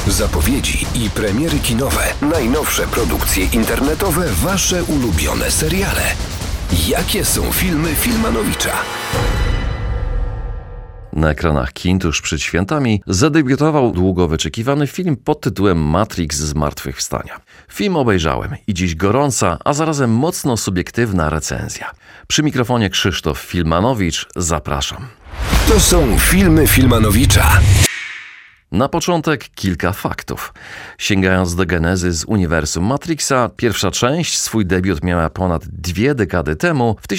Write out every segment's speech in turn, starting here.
Zapowiedzi i premiery kinowe, najnowsze produkcje internetowe, wasze ulubione seriale. Jakie są filmy Filmanowicza? Na ekranach kin tuż przed świętami zadebiutował długo wyczekiwany film pod tytułem Matrix Zmartwychwstania. Film obejrzałem i dziś gorąca, a zarazem mocno subiektywna recenzja. Przy mikrofonie Krzysztof Filmanowicz, zapraszam. To są filmy Filmanowicza. Na początek kilka faktów. Sięgając do genezy z uniwersum Matrixa, pierwsza część swój debiut miała ponad 2 dekady temu, w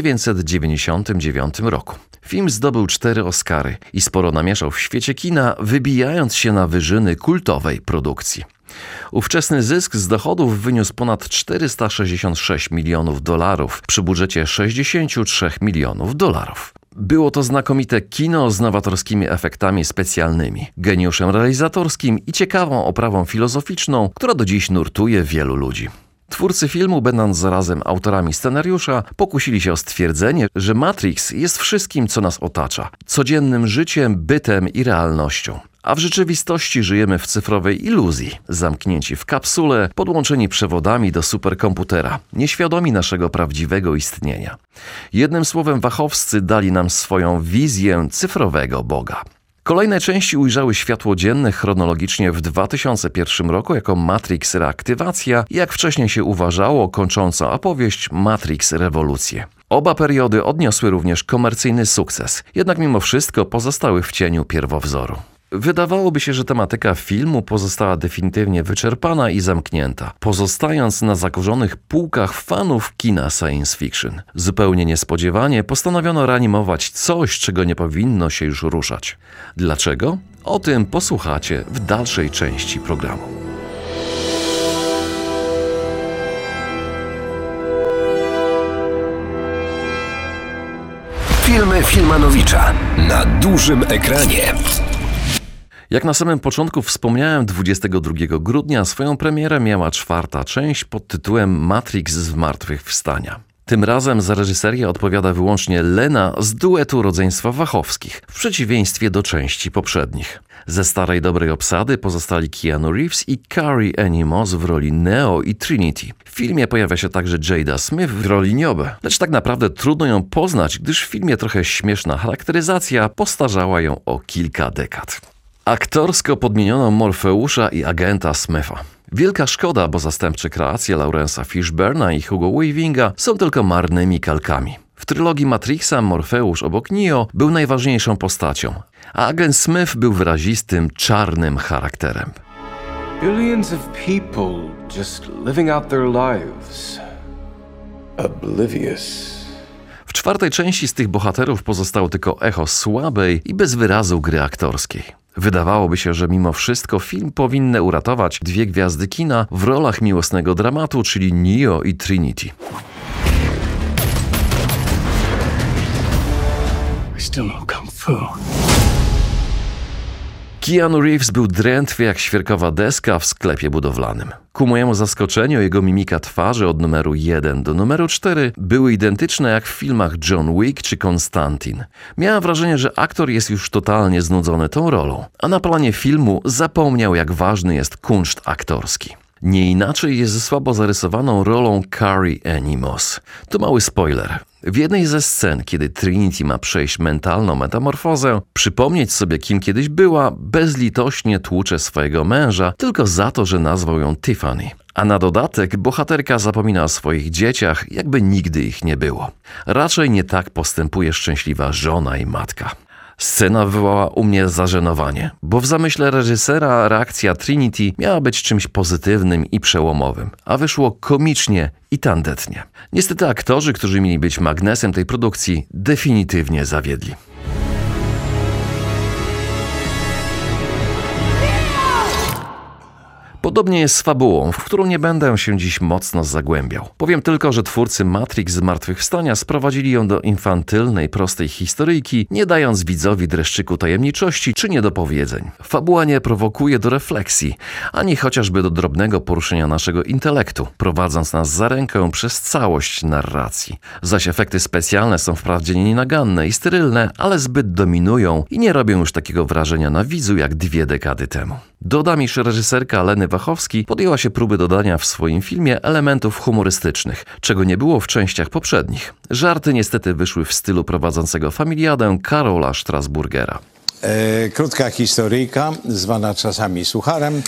1999 roku. Film zdobył 4 Oscary i sporo namieszał w świecie kina, wybijając się na wyżyny kultowej produkcji. Ówczesny zysk z dochodów wyniósł ponad 466 milionów dolarów przy budżecie 63 milionów dolarów. Było to znakomite kino z nowatorskimi efektami specjalnymi, geniuszem realizatorskim i ciekawą oprawą filozoficzną, która do dziś nurtuje wielu ludzi. Twórcy filmu, będąc zarazem autorami scenariusza, pokusili się o stwierdzenie, że Matrix jest wszystkim, co nas otacza, codziennym życiem, bytem i realnością. A w rzeczywistości żyjemy w cyfrowej iluzji, zamknięci w kapsule, podłączeni przewodami do superkomputera, nieświadomi naszego prawdziwego istnienia. Jednym słowem, fachowcy dali nam swoją wizję cyfrowego Boga. Kolejne części ujrzały światło dzienne chronologicznie w 2001 roku jako Matrix Reaktywacja i, jak wcześniej się uważało, kończąca opowieść Matrix Rewolucję. Oba periody odniosły również komercyjny sukces, jednak mimo wszystko pozostały w cieniu pierwowzoru. Wydawałoby się, że tematyka filmu pozostała definitywnie wyczerpana i zamknięta, pozostając na zakurzonych półkach fanów kina science fiction. Zupełnie niespodziewanie postanowiono reanimować coś, czego nie powinno się już ruszać. Dlaczego? O tym posłuchacie w dalszej części programu. Filmy Filmanowicza na dużym ekranie. Jak na samym początku wspomniałem, 22 grudnia swoją premierę miała 4. część pod tytułem Matrix Zmartwychwstania. Tym razem za reżyserię odpowiada wyłącznie Lena z duetu rodzeństwa Wachowskich, w przeciwieństwie do części poprzednich. Ze starej dobrej obsady pozostali Keanu Reeves i Carrie-Anne Moss w roli Neo i Trinity. W filmie pojawia się także Jada Smith w roli Niobe, lecz tak naprawdę trudno ją poznać, gdyż w filmie trochę śmieszna charakteryzacja postarzała ją o kilka dekad. Aktorsko podmieniono Morfeusza i agenta Smitha. Wielka szkoda, bo zastępcze kreacje Laurensa Fishburna i Hugo Weavinga są tylko marnymi kalkami. W trylogii Matrixa Morfeusz obok Neo był najważniejszą postacią, a agent Smith był wyrazistym, czarnym charakterem. Billions of people just living out their lives. Oblivious. W 4. części z tych bohaterów pozostało tylko echo słabej i bez wyrazu gry aktorskiej. Wydawałoby się, że mimo wszystko film powinny uratować 2 gwiazdy kina w rolach miłosnego dramatu, czyli Neo i Trinity. I still know kung fu. Keanu Reeves był drętwy jak świerkowa deska w sklepie budowlanym. Ku mojemu zaskoczeniu jego mimika twarzy od numeru 1 do numeru 4 były identyczne jak w filmach John Wick czy Konstantin. Miałem wrażenie, że aktor jest już totalnie znudzony tą rolą, a na planie filmu zapomniał, jak ważny jest kunszt aktorski. Nie inaczej jest ze słabo zarysowaną rolą Carrie-Anne Moss. To mały spoiler. W jednej ze scen, kiedy Trinity ma przejść mentalną metamorfozę, przypomnieć sobie, kim kiedyś była, bezlitośnie tłucze swojego męża tylko za to, że nazwał ją Tiffany. A na dodatek bohaterka zapomina o swoich dzieciach, jakby nigdy ich nie było. Raczej nie tak postępuje szczęśliwa żona i matka. Scena wywołała u mnie zażenowanie, bo w zamyśle reżysera reakcja Trinity miała być czymś pozytywnym i przełomowym, a wyszło komicznie i tandetnie. Niestety aktorzy, którzy mieli być magnesem tej produkcji, definitywnie zawiedli. Podobnie jest z fabułą, w którą nie będę się dziś mocno zagłębiał. Powiem tylko, że twórcy Matrix Zmartwychwstania sprowadzili ją do infantylnej, prostej historyjki, nie dając widzowi dreszczyku tajemniczości czy niedopowiedzeń. Fabuła nie prowokuje do refleksji, ani chociażby do drobnego poruszenia naszego intelektu, prowadząc nas za rękę przez całość narracji. Zaś efekty specjalne są wprawdzie nienaganne i sterylne, ale zbyt dominują i nie robią już takiego wrażenia na widzu jak 2 dekady temu. Dodam, iż reżyserka Leny Wachowski podjęła się próby dodania w swoim filmie elementów humorystycznych, czego nie było w częściach poprzednich. Żarty niestety wyszły w stylu prowadzącego Familiadę Karola Strasburgera. Krótka historyjka, zwana czasami sucharem.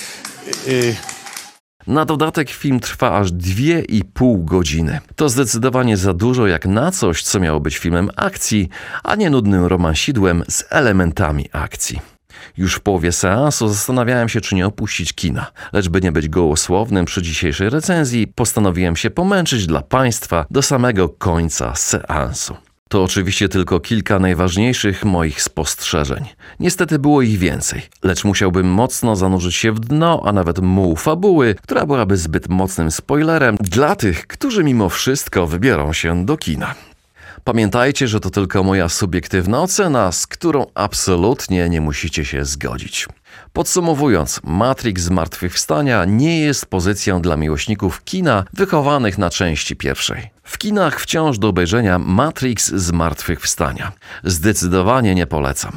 Na dodatek film trwa aż 2,5 godziny. To zdecydowanie za dużo jak na coś, co miało być filmem akcji, a nie nudnym romansidłem z elementami akcji. Już w połowie seansu zastanawiałem się, czy nie opuścić kina. Lecz by nie być gołosłownym przy dzisiejszej recenzji, postanowiłem się pomęczyć dla Państwa do samego końca seansu. To oczywiście tylko kilka najważniejszych moich spostrzeżeń. Niestety było ich więcej, lecz musiałbym mocno zanurzyć się w dno, a nawet muł fabuły, która byłaby zbyt mocnym spoilerem dla tych, którzy mimo wszystko wybiorą się do kina. Pamiętajcie, że to tylko moja subiektywna ocena, z którą absolutnie nie musicie się zgodzić. Podsumowując, Matrix Zmartwychwstania nie jest pozycją dla miłośników kina wychowanych na części pierwszej. W kinach wciąż do obejrzenia Matrix Zmartwychwstania. Zdecydowanie nie polecam.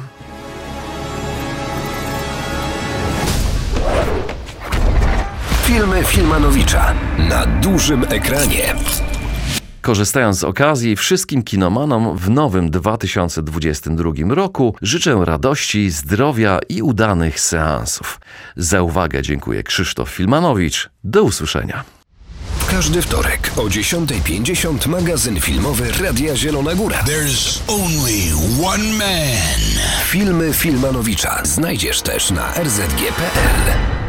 Filmy Filmanowicza na dużym ekranie. Korzystając z okazji, wszystkim kinomanom w nowym 2022 roku życzę radości, zdrowia i udanych seansów. Za uwagę dziękuję Krzysztof Filmanowicz. Do usłyszenia. W każdy wtorek o 10:50 magazyn filmowy Radia Zielona Góra. There's only one man. Filmy Filmanowicza znajdziesz też na rzg.pl.